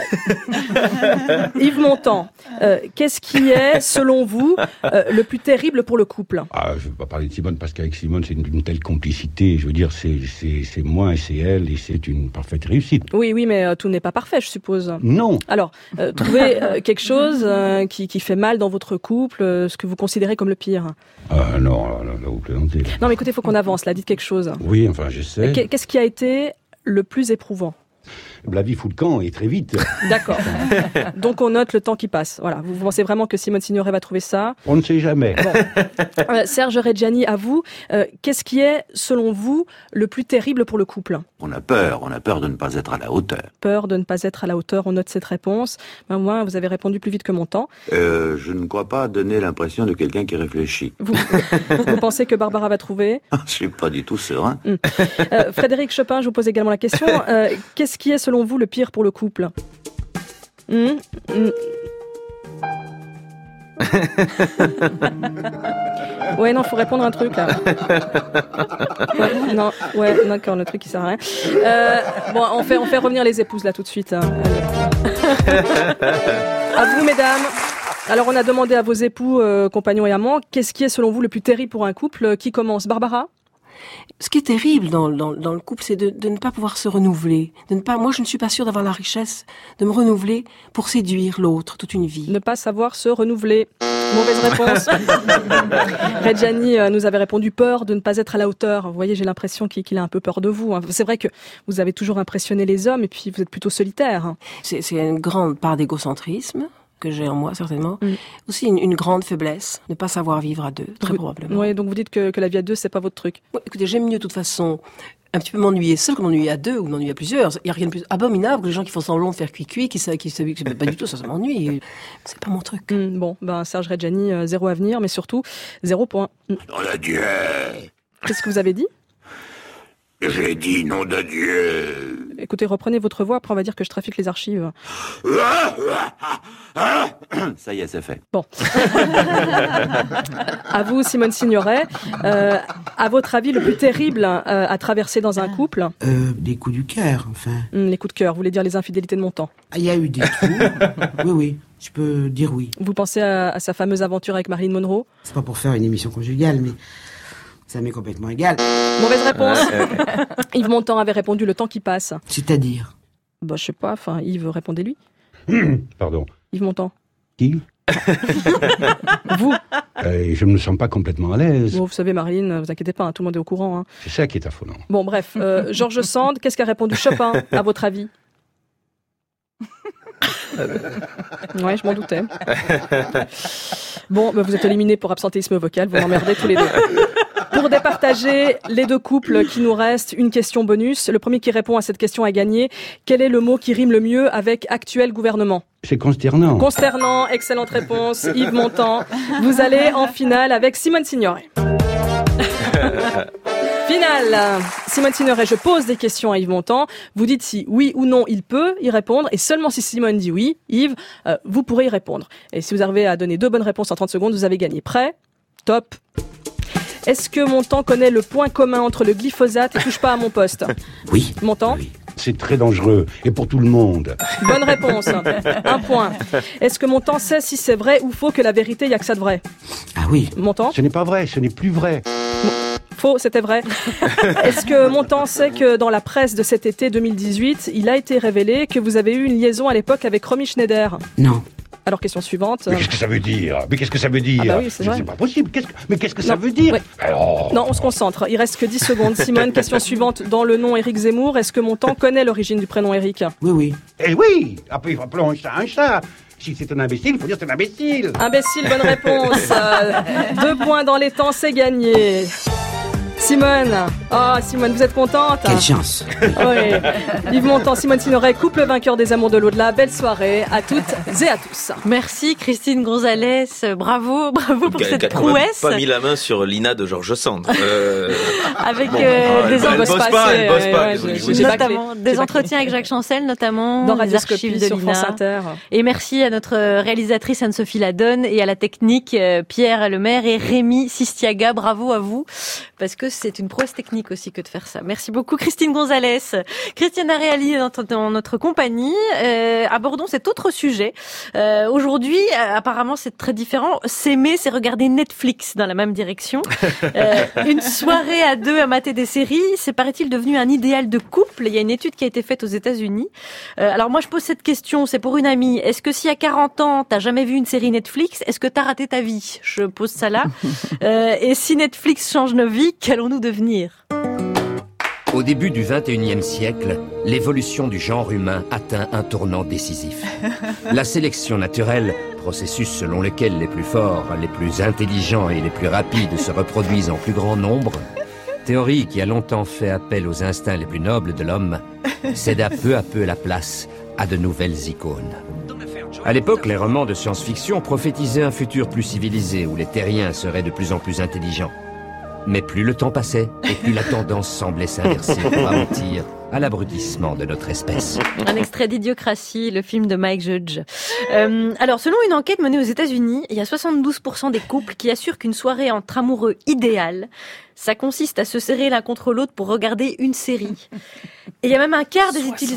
Yves Montand, qu'est-ce qui est, selon vous, le plus terrible pour le couple ? Je ne vais pas parler de Simone, parce qu'avec Simone, c'est une telle complicité. Je veux dire, c'est moi et c'est elle, et c'est une parfaite réussite. Oui, mais tout n'est pas parfait, je suppose. Non. Alors, trouvez quelque chose qui fait mal dans votre couple, ce que vous considérez comme le pire. Non, vous plaisantez. Non, mais écoutez, il faut qu'on avance, là, dites quelque chose. Oui, enfin, j'essaie. Qu'est-ce qui a été le plus éprouvant ? La vie fout le camp et très vite. D'accord. Donc on note le temps qui passe. Voilà. Vous pensez vraiment que Simone Signoret va trouver ça ? On ne sait jamais. Bon. Serge Reggiani, à vous. Qu'est-ce qui est, selon vous, le plus terrible pour le couple ? On a peur de ne pas être à la hauteur. Peur de ne pas être à la hauteur, on note cette réponse. Au moins, vous avez répondu plus vite que mon temps. Je ne crois pas donner l'impression de quelqu'un qui réfléchit. Vous pensez que Barbara va trouver ? Je suis pas du tout serein. Frédéric Chopin, je vous pose également la question. Qu'est-ce qui est, selon vous, le pire pour le couple ? Ouais, non, faut répondre un truc, là. D'accord, le truc qui sert à rien. Bon, on fait revenir les épouses, là, tout de suite. Hein. À vous, mesdames. Alors, on a demandé à vos époux, compagnons et amants, qu'est-ce qui est, selon vous, le plus terrible pour un couple ? Qui commence ? Barbara ? Ce qui est terrible dans le couple, c'est de ne pas pouvoir se renouveler. Moi, je ne suis pas sûre d'avoir la richesse de me renouveler pour séduire l'autre toute une vie. Ne pas savoir se renouveler. Mauvaise réponse. Reggiani nous avait répondu peur de ne pas être à la hauteur. Vous voyez, j'ai l'impression qu'il a un peu peur de vous. C'est vrai que vous avez toujours impressionné les hommes et puis vous êtes plutôt solitaire. C'est une grande part d'égocentrisme que j'ai en moi, certainement. Aussi une grande faiblesse, ne pas savoir vivre à 2, très probablement. Oui, donc vous dites que la vie à 2, c'est pas votre truc. Ouais, écoutez, j'aime mieux de toute façon un petit peu m'ennuyer seul que m'ennuyer à 2 ou m'ennuyer à plusieurs. Il n'y a rien de plus abominable que les gens qui font semblant de faire cuit-cuit, qui pas du tout, ça m'ennuie. C'est pas mon truc. Bon, Serge Reggiani, 0 avenir, mais surtout 0 point. Nom de Dieu. Qu'est-ce que vous avez dit ? J'ai dit nom de Dieu. Écoutez, reprenez votre voix, après on va dire que je trafique les archives. Ça y est, c'est fait. Bon. À vous, Simone Signoret. À votre avis, le plus terrible à traverser dans un couple ? Des coups du cœur, enfin. Les coups de cœur, vous voulez dire les infidélités de Montand ? Il y a eu des trous. Oui, je peux dire oui. Vous pensez à sa fameuse aventure avec Marilyn Monroe ? C'est pas pour faire une émission conjugale, mais ça m'est complètement égal. Mauvaise réponse. Yves Montand avait répondu le temps qui passe. C'est-à-dire ? Je sais pas, Yves, répondez-lui. Pardon. Yves Montand. Qui ? Vous. Je ne me sens pas complètement à l'aise. Vous savez, Marilyn, vous inquiétez pas, tout le monde est au courant. C'est ça qui est affolant. Bon, bref. Georges Sand, qu'est-ce qu'a répondu Chopin, à votre avis ? Ouais, je m'en doutais. Bon, vous êtes éliminés pour absentéisme vocal, vous m'emmerdez tous les deux. Pour départager les deux couples qui nous restent, une question bonus. Le premier qui répond à cette question a gagné. Quel est le mot qui rime le mieux avec actuel gouvernement? C'est consternant. Consternant, excellente réponse. Yves Montand, vous allez en finale avec Simone Signoret. Finale. Simone Signoret, je pose des questions à Yves Montand. Vous dites si oui ou non il peut y répondre. Et seulement si Simone dit oui, Yves, vous pourrez y répondre. Et si vous arrivez à donner 2 bonnes réponses en 30 secondes, vous avez gagné. Prêt? Top. Est-ce que Montand connaît le point commun entre le glyphosate et touche pas à mon poste? Oui. Montand? Oui. C'est très dangereux, et pour tout le monde. Bonne réponse. 1 point. Est-ce que Montand sait si c'est vrai ou faux que la vérité, il n'y a que ça de vrai? Ah oui. Montand? Ce n'est pas vrai, ce n'est plus vrai. Faux, c'était vrai. Est-ce que Montand sait que dans la presse de cet été 2018, il a été révélé que vous avez eu une liaison à l'époque avec Romy Schneider? Non. Alors, question suivante. Mais qu'est-ce que ça veut dire? Mais qu'est-ce que ça veut dire? Ah bah oui, c'est vrai. pas possible. Mais qu'est-ce que ça veut dire? Ouais. Alors... Non, on se concentre. Il reste que 10 secondes. Simone, question suivante. Dans le nom Éric Zemmour, est-ce que Montand connaît l'origine du prénom Éric? Oui, oui. Eh oui! Après, appelons un chat un chat. Si c'est un imbécile, il faut dire c'est un imbécile. Imbécile, bonne réponse. 2 points dans les temps, c'est gagné. Simone, Simone, vous êtes contente? Quelle chance. Oui. Yves Montand, Simone Signoret, couple vainqueur des Amours de l'au-delà. Belle soirée à toutes et à tous. Merci Christine Gonzalez, bravo pour cette prouesse. Pas mis la main sur Lina de Georges Sand. Avec bon, des elle bosse pas. Notamment des entretiens avec Jacques Chancel, notamment dans les archives de sur Lina. France Inter. Et merci à notre réalisatrice Anne-Sophie Ladonne et à la technique Pierre Lemaire et Rémi Sistiaga. Bravo à vous, parce que c'est une prouesse technique aussi que de faire ça. Merci beaucoup Christine Gonzalez. Christiane Areali est dans notre compagnie. Abordons cet autre sujet. Aujourd'hui, apparemment c'est très différent. S'aimer, c'est regarder Netflix dans la même direction. Une soirée à 2 à mater des séries, c'est paraît-il devenu un idéal de couple. Il y a une étude qui a été faite aux États-Unis. Alors moi je pose cette question, c'est pour une amie. Est-ce que si à 40 ans t'as jamais vu une série Netflix, est-ce que t'as raté ta vie? Je pose ça là. Et si Netflix change nos vies, qu'allons-nous devenir? Au début du XXIe siècle, l'évolution du genre humain atteint un tournant décisif. La sélection naturelle, processus selon lequel les plus forts, les plus intelligents et les plus rapides se reproduisent en plus grand nombre, théorie qui a longtemps fait appel aux instincts les plus nobles de l'homme, céda peu à peu la place à de nouvelles icônes. À l'époque, les romans de science-fiction prophétisaient un futur plus civilisé où les terriens seraient de plus en plus intelligents. Mais plus le temps passait, et plus la tendance semblait s'inverser pour aboutir à l'abrutissement de notre espèce. Un extrait d'Idiocratie, le film de Mike Judge. Alors, selon une enquête menée aux États-Unis, il y a 72% des couples qui assurent qu'une soirée entre amoureux idéale, ça consiste à se serrer l'un contre l'autre pour regarder une série. Et il y a même un quart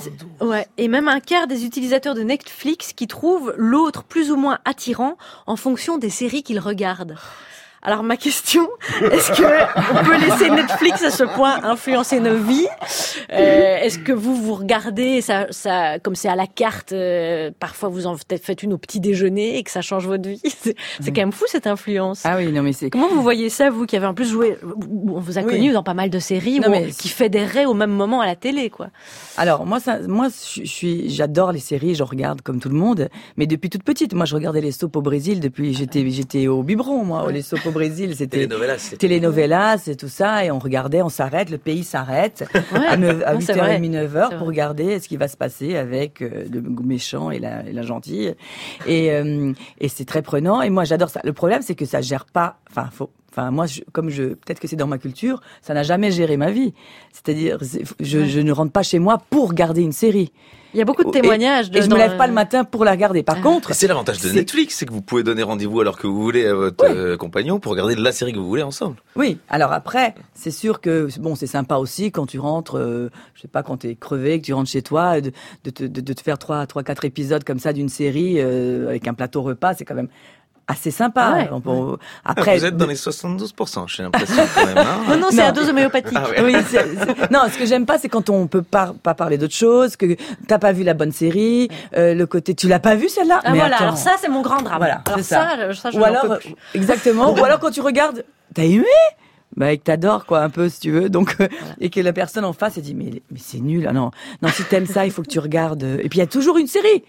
des utilisateurs de Netflix qui trouvent l'autre plus ou moins attirant en fonction des séries qu'ils regardent. Alors ma question, est-ce que on peut laisser Netflix à ce point influencer nos vies? Est-ce que vous regardez ça comme c'est à la carte, parfois vous en faites une au petit déjeuner et que ça change votre vie? C'est quand même fou cette influence. Ah oui, non mais c'est. Comment vous voyez ça, vous qui avez en plus joué, on vous a connu dans pas mal de séries, qui fédéraient au même moment à la télé, quoi. Alors j'adore les séries, je regarde comme tout le monde, mais depuis toute petite. Moi je regardais les soaps au Brésil depuis j'étais au biberon, moi, les soaps au Brésil, c'était Telenovelas et tout ça, et on regardait, on s'arrête, le pays s'arrête à 8h30, 9h pour regarder ce qui va se passer avec le méchant et la gentille. Et c'est très prenant, et moi j'adore ça. Le problème, c'est que ça gère pas, peut-être que c'est dans ma culture, ça n'a jamais géré ma vie. C'est-à-dire, je ne rentre pas chez moi pour regarder une série. Il y a beaucoup de témoignages. Et je me lève pas le matin pour la regarder. Par contre... C'est l'avantage de Netflix, c'est que vous pouvez donner rendez-vous alors que vous voulez à votre compagnon pour regarder la série que vous voulez ensemble. Oui. Alors après, c'est sûr que, c'est sympa aussi quand tu rentres, je sais pas, quand t'es crevé, que tu rentres chez toi, de te faire 3-4 épisodes comme ça d'une série, avec un plateau repas, c'est quand même assez sympa. Après, vous êtes dans les 72%, j'ai l'impression quand même. Hein. Non, c'est à dose homéopathique. Oui, non, ce que j'aime pas, c'est quand on peut pas parler d'autre chose, que t'as pas vu la bonne série, le côté tu l'as pas vu celle-là. Ah, voilà, alors ça c'est mon grand drame. Voilà, alors ça je ou alors peux plus. Exactement. Ou alors quand tu regardes, t'as aimé? Et que t'adores, quoi, un peu, si tu veux. Donc, et que la personne en face, elle dit, mais c'est nul. Ah non, si t'aimes ça, il faut que tu regardes. Et puis, il y a toujours une série.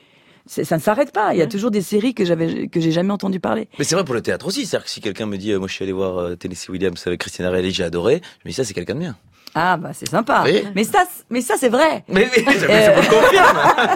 ça ne s'arrête pas. Il y a toujours des séries que j'ai jamais entendu parler. Mais c'est vrai pour le théâtre aussi. C'est-à-dire que si quelqu'un me dit, moi je suis allé voir Tennessee Williams avec Christina Ricci, j'ai adoré, je me dis ça c'est quelqu'un de bien. Ah bah c'est sympa. Oui. Mais ça c'est vrai. Mais je vous confirme.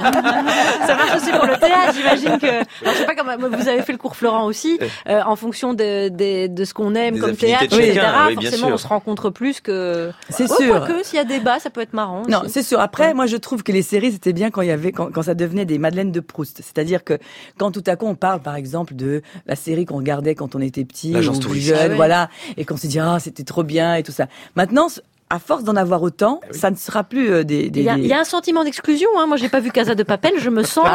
Ça marche aussi pour le théâtre. J'imagine que, alors, je sais pas comment vous avez fait le cours Florent aussi, en fonction de ce qu'on aime des comme théâtre, etc. Forcément, on se rencontre plus que. C'est sûr. Que s'il y a débat, ça peut être marrant. Non, aussi. c'est sûr. Après, moi je trouve que les séries c'était bien quand ça devenait des Madeleines de Proust. C'est-à-dire que quand tout à coup on parle par exemple de la série qu'on regardait quand on était petit L'Agence ou plus Touriste. jeune, voilà, et qu'on s'est dit c'était trop bien et tout ça. Maintenant, à force d'en avoir autant, ça ne sera plus Il y a un sentiment d'exclusion. Moi, j'ai pas vu Casa de Papel. Je me sens.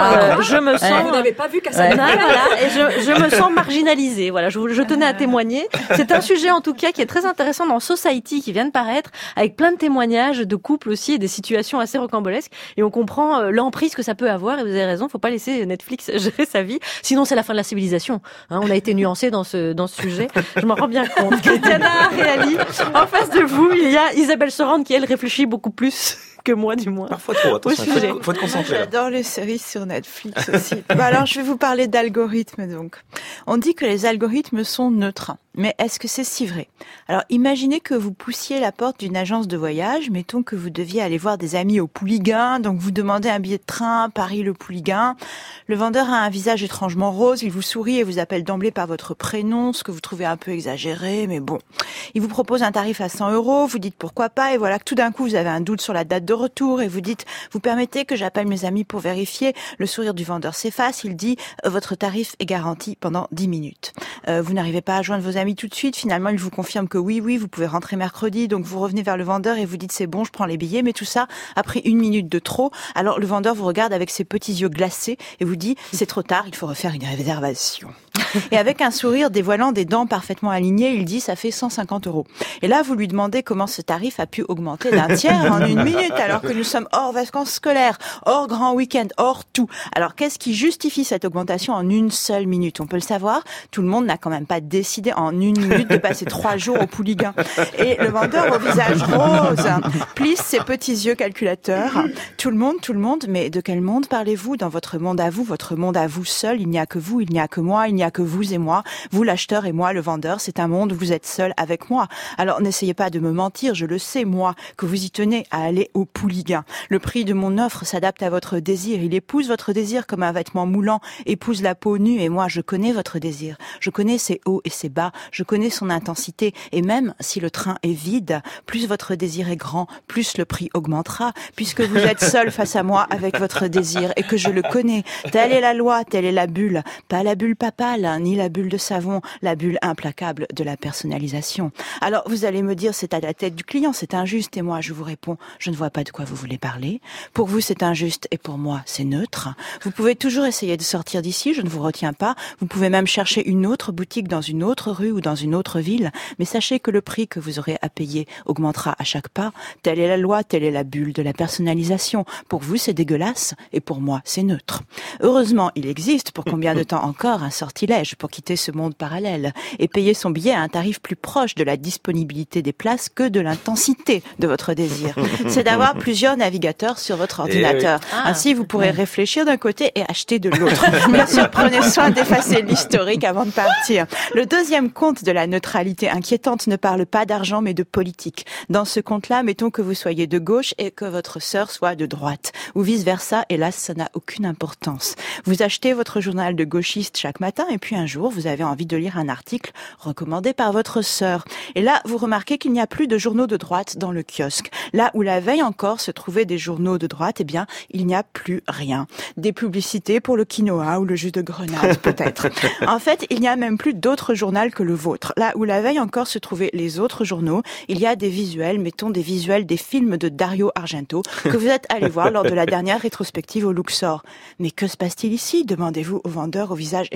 Vous n'avez pas vu Casa de Papel. Voilà, et je me sens marginalisée. Voilà, je tenais à témoigner. C'est un sujet en tout cas qui est très intéressant dans Society qui vient de paraître, avec plein de témoignages de couples aussi et des situations assez rocambolesques. Et on comprend l'emprise que ça peut avoir. Et vous avez raison, faut pas laisser Netflix gérer sa vie. Sinon, c'est la fin de la civilisation. On a été nuancé dans ce sujet. Je m'en rends bien compte. Christiana Reali, en face de vous, il y a Isabelle Sorand qui, elle, réfléchit beaucoup plus que moi, du moins. Parfois trop, attention, faut te concentrer. J'adore les séries sur Netflix aussi. Alors, je vais vous parler d'algorithmes, donc. On dit que les algorithmes sont neutres. Mais est-ce que c'est si vrai? Alors, imaginez que vous poussiez la porte d'une agence de voyage. Mettons que vous deviez aller voir des amis au Pouliguen. Donc, vous demandez un billet de train, Paris-Le Pouliguen. Le vendeur a un visage étrangement rose. Il vous sourit et vous appelle d'emblée par votre prénom, ce que vous trouvez un peu exagéré, mais bon. Il vous propose un tarif à 100 €. Vous dites pourquoi pas. Et voilà que tout d'un coup, vous avez un doute sur la date de retour et vous dites, vous permettez que j'appelle mes amis pour vérifier. Le sourire du vendeur s'efface. Il dit, votre tarif est garanti pendant 10 minutes. Vous n'arrivez pas à joindre vos amis tout de suite. Finalement, il vous confirme que oui, vous pouvez rentrer mercredi. Donc, vous revenez vers le vendeur et vous dites, c'est bon, je prends les billets. Mais tout ça a pris 1 minute de trop. Alors, le vendeur vous regarde avec ses petits yeux glacés et vous dit, c'est trop tard, il faut refaire une réservation. Et avec un sourire dévoilant des dents parfaitement alignées, il dit, ça fait 150 €. Et là, vous lui demandez comment ce tarif a pu augmenter d'un tiers en 1 minute, alors que nous sommes hors vacances scolaires, hors grand week-end, hors tout. Alors, qu'est-ce qui justifie cette augmentation en 1 seule minute? On peut le savoir. Tout le monde n'a quand même pas décidé en 1 minute de passer 3 jours au Pouliguen. Et le vendeur au visage rose plisse ses petits yeux calculateurs. Tout le monde, mais de quel monde parlez-vous? Dans votre monde à vous seul, il n'y a que vous, il n'y a que moi, il n'y a que vous et moi, vous l'acheteur et moi le vendeur, c'est un monde où vous êtes seul avec moi. Alors n'essayez pas de me mentir, je le sais moi, que vous y tenez à aller au Pouliguen. Le prix de mon offre s'adapte à votre désir, il épouse votre désir comme un vêtement moulant épouse la peau nue et moi je connais votre désir. Je connais ses hauts et ses bas, je connais son intensité et même si le train est vide, plus votre désir est grand, plus le prix augmentera puisque vous êtes seul face à moi avec votre désir et que je le connais. Telle est la loi, telle est la bulle, pas la bulle papale, ni la bulle de savon, la bulle implacable de la personnalisation. Alors vous allez me dire c'est à la tête du client, c'est injuste et moi je vous réponds, je ne vois pas de quoi vous voulez parler. Pour vous c'est injuste et pour moi c'est neutre. Vous pouvez toujours essayer de sortir d'ici, je ne vous retiens pas. Vous pouvez même chercher une autre boutique dans une autre rue ou dans une autre ville, mais sachez que le prix que vous aurez à payer augmentera à chaque pas. Telle est la loi, telle est la bulle de la personnalisation. Pour vous c'est dégueulasse et pour moi c'est neutre. Heureusement il existe, pour combien de temps encore, un sortilège pour quitter ce monde parallèle et payer son billet à un tarif plus proche de la disponibilité des places que de l'intensité de votre désir. C'est d'avoir plusieurs navigateurs sur votre ordinateur. Ainsi, vous pourrez réfléchir d'un côté et acheter de l'autre. Bien sûr, prenez soin d'effacer l'historique avant de partir. Le deuxième conte de la neutralité inquiétante ne parle pas d'argent mais de politique. Dans ce conte-là, mettons que vous soyez de gauche et que votre sœur soit de droite. Ou vice-versa, hélas, ça n'a aucune importance. Vous achetez votre journal de gauchiste chaque matin et puis un jour, vous avez envie de lire un article recommandé par votre sœur. Et là, vous remarquez qu'il n'y a plus de journaux de droite dans le kiosque. Là où la veille encore se trouvaient des journaux de droite, eh bien, il n'y a plus rien. Des publicités pour le quinoa ou le jus de grenade, peut-être. En fait, il n'y a même plus d'autres journaux que le vôtre. Là où la veille encore se trouvaient les autres journaux, il y a des visuels, mettons des visuels des films de Dario Argento que vous êtes allé voir lors de la dernière rétrospective au Luxor. Mais que se passe-t-il ici? Demandez-vous au vendeur au visage étrangement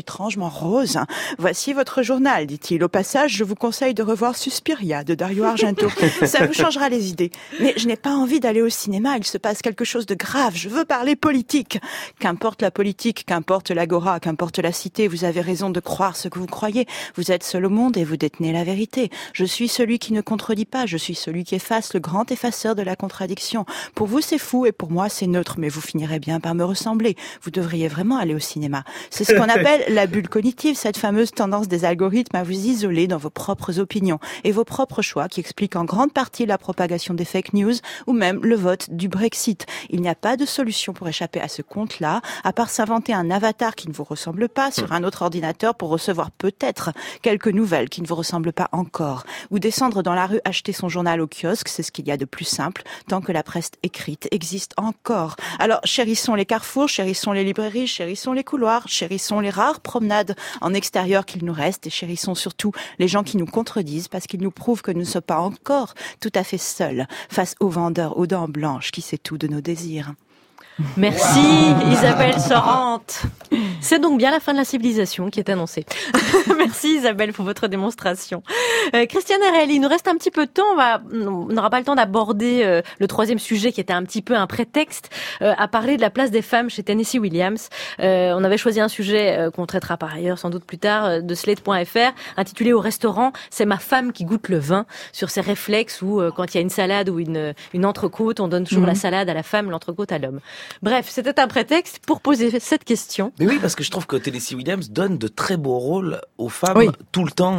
entièrement rose. Voici votre journal, dit-il. Au passage, je vous conseille de revoir Suspiria de Dario Argento. Ça vous changera les idées. Mais je n'ai pas envie d'aller au cinéma. Il se passe quelque chose de grave. Je veux parler politique. Qu'importe la politique, qu'importe l'agora, qu'importe la cité, vous avez raison de croire ce que vous croyez. Vous êtes seul au monde et vous détenez la vérité. Je suis celui qui ne contredit pas. Je suis celui qui efface, le grand effaceur de la contradiction. Pour vous, c'est fou et pour moi, c'est neutre. Mais vous finirez bien par me ressembler. Vous devriez vraiment aller au cinéma. C'est ce qu'on appelle la bulle cognitive, cette fameuse tendance des algorithmes à vous isoler dans vos propres opinions et vos propres choix qui expliquent en grande partie la propagation des fake news ou même le vote du Brexit. Il n'y a pas de solution pour échapper à ce compte-là, à part s'inventer un avatar qui ne vous ressemble pas sur un autre ordinateur pour recevoir peut-être quelques nouvelles qui ne vous ressemblent pas encore. Ou descendre dans la rue acheter son journal au kiosque, c'est ce qu'il y a de plus simple, tant que la presse écrite existe encore. Alors, chérissons les carrefours, chérissons les librairies, chérissons les couloirs, chérissons les rares promenades en extérieur qu'il nous reste et chérissons surtout les gens qui nous contredisent parce qu'ils nous prouvent que nous ne sommes pas encore tout à fait seuls face aux vendeurs aux dents blanches qui sait tout de nos désirs. Merci Isabelle Sorante. C'est donc bien la fin de la civilisation qui est annoncée. Merci Isabelle pour votre démonstration. Christiane Reali, il nous reste un petit peu de temps. On n'aura pas le temps d'aborder le troisième sujet qui était un petit peu un prétexte à parler de la place des femmes chez Tennessee Williams. On avait choisi un sujet qu'on traitera par ailleurs sans doute plus tard de Slate.fr intitulé Au restaurant, c'est ma femme qui goûte le vin, sur ses réflexes où quand il y a une salade ou une entrecôte, on donne toujours la salade à la femme, l'entrecôte à l'homme. Bref, c'était un prétexte pour poser cette question. Mais oui, parce que je trouve que Tennessee Williams donne de très beaux rôles aux femmes tout le temps,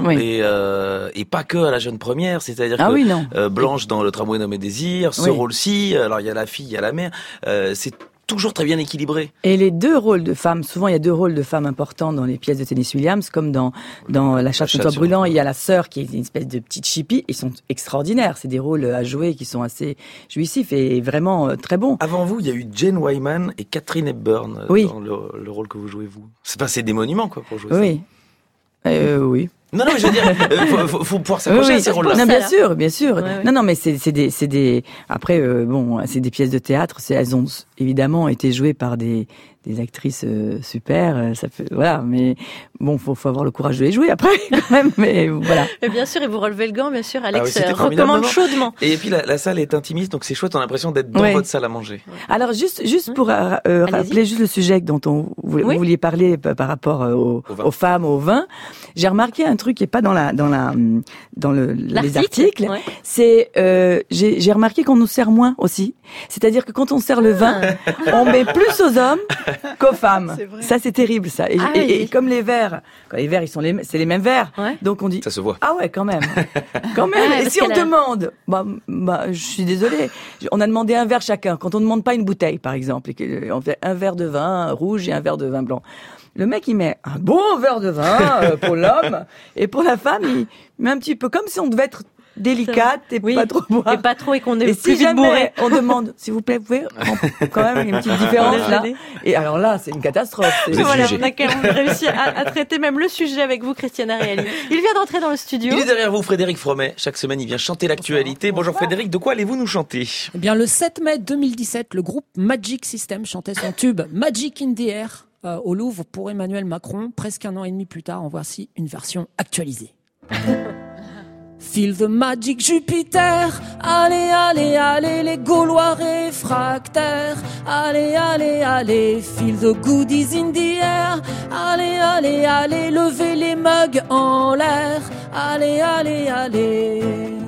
et pas que à la jeune première, c'est-à-dire que Blanche dans Le Tramway nommé Désir, ce rôle-ci, alors il y a la fille, il y a la mère, c'est toujours très bien équilibré. Et les deux rôles de femmes, souvent il y a deux rôles de femmes importants dans les pièces de Tennessee Williams, comme dans La chatte sur toit brûlant, il y a la sœur qui est une espèce de petite chippie, ils sont extraordinaires, c'est des rôles à jouer qui sont assez jouissifs et vraiment très bons. Avant vous, il y a eu Jane Wyman et Katharine Hepburn dans le rôle que vous jouez vous. C'est des monuments quoi pour jouer ça. Oui. Non, mais je veux dire, faut pouvoir s'accrocher à ces rôles-là. Non, bien sûr. Ouais. Non, mais c'est des. Après, c'est des pièces de théâtre. Elles ont évidemment été jouées par des actrices super. Ça fait voilà, mais bon, faut avoir le courage de les jouer après quand même. Mais voilà. Et bien sûr, et vous relevez le gant, bien sûr. Alex recommande chaudement. Et puis la salle est intimiste, donc c'est chouette. On a l'impression d'être dans votre salle à manger. Alors juste pour rappeler juste le sujet dont vous vouliez parler par rapport aux femmes, au vin. J'ai remarqué un truc qui est pas dans les articles. C'est j'ai remarqué qu'on nous sert moins aussi. C'est-à-dire que quand on sert le vin, on met plus aux hommes qu'aux femmes. Ça c'est terrible ça. Et comme les verres, c'est les mêmes verres. Donc on dit ça se voit. Ah ouais, quand même. Et si on demande, je suis désolée, on a demandé un verre chacun. Quand on demande pas une bouteille par exemple, et on fait un verre de vin rouge et un verre de vin blanc. Le mec, il met un bon verre de vin pour l'homme, et pour la femme, il met un petit peu comme si on devait être délicate et pas trop boire. Et pas trop, et qu'on est plus vite bourré. On demande, s'il vous plaît, vous pouvez quand même une petite différence là. Et alors là, c'est une catastrophe. Voilà, on a quand même réussi à traiter même le sujet avec vous, Christiane Reali. Il vient d'entrer dans le studio. Il est derrière vous, Frédéric Fromet. Chaque semaine, il vient chanter l'actualité. Bonjour Frédéric, de quoi allez-vous nous chanter? Eh bien, le 7 mai 2017, le groupe Magic System chantait son tube Magic in the Air au Louvre pour Emmanuel Macron. Presque un an et demi plus tard, en voici une version actualisée. Feel the magic Jupiter, allez, allez, allez, les Gaulois réfractaires, allez, allez, allez, feel the goodies in the air, allez, allez, allez, levez les mugs en l'air, allez, allez, allez.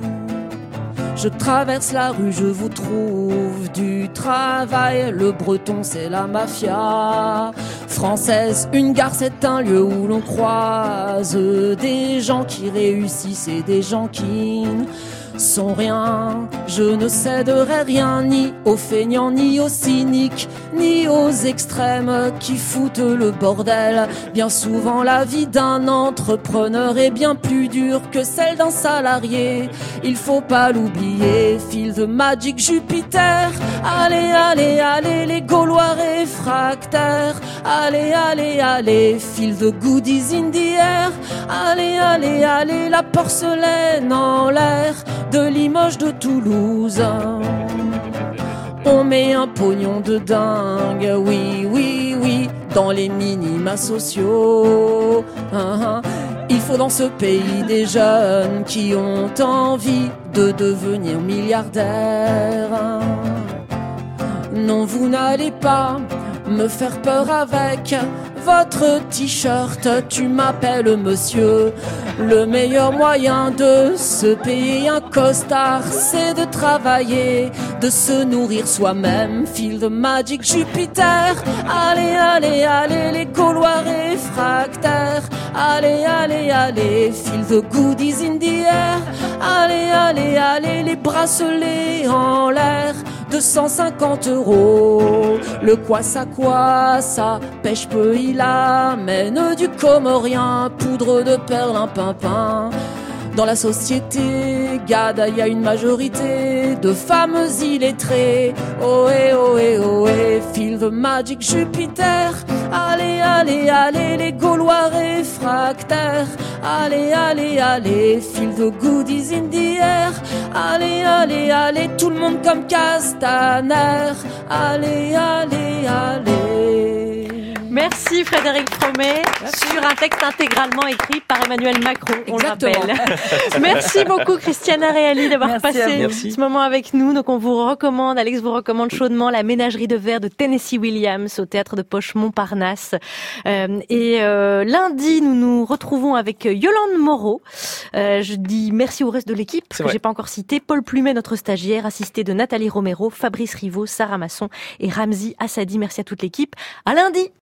Je traverse la rue, je vous trouve du travail. Le breton, c'est la mafia française. Une gare, c'est un lieu où l'on croise des gens qui réussissent et des gens qui sont rien. Je ne céderai rien, ni aux feignants, ni aux cyniques, ni aux extrêmes qui foutent le bordel. Bien souvent, la vie d'un entrepreneur est bien plus dure que celle d'un salarié. Il faut pas l'oublier. Feel the magic Jupiter. Allez, allez, allez, les Gaulois réfractaires. Allez, allez, allez, feel the goodies in the air. Allez, allez, allez, la porcelaine en l'air de Limoges, de Toulouse. On met un pognon de dingue, oui, oui, oui. dans les minima sociaux. Il faut dans ce pays des jeunes qui ont envie de devenir milliardaires. Non, vous n'allez pas me faire peur avec votre t-shirt. Tu m'appelles monsieur. Le meilleur moyen de se payer un costard, c'est de travailler, de se nourrir soi-même. Feel the magic Jupiter. Allez, allez, allez, les Gaulois réfractaires. Allez, allez, allez, feel the goodies in the air. Allez, allez, allez, les bracelets en l'air. 250 €. Le quoi ça, pêche peu, il amène du comorien, poudre de perlimpinpin. Dans la société, gada, y a une majorité de femmes illettrées. Ohé, ohé, ohé, feel the magic Jupiter. Allez, allez, allez, les Gaulois réfractaires. Allez, allez, allez, feel the goodies in the air. Allez, allez, allez, tout le monde comme Castaner. Allez, allez, allez. Merci Frédéric Fromet sur un texte intégralement écrit par Emmanuel Macron, on le rappelle. Merci beaucoup Christiane Areali d'avoir passé ce moment avec nous. Donc on vous recommande, Alex vous recommande chaudement La Ménagerie de verre de Tennessee Williams au théâtre de Poche Montparnasse. Lundi, nous nous retrouvons avec Yolande Moreau. Je dis merci au reste de l'équipe que j'ai pas encore cité. Paul Plumet, notre stagiaire, assisté de Nathalie Romero, Fabrice Rivaud, Sarah Masson et Ramzi Assadi. Merci à toute l'équipe. À lundi.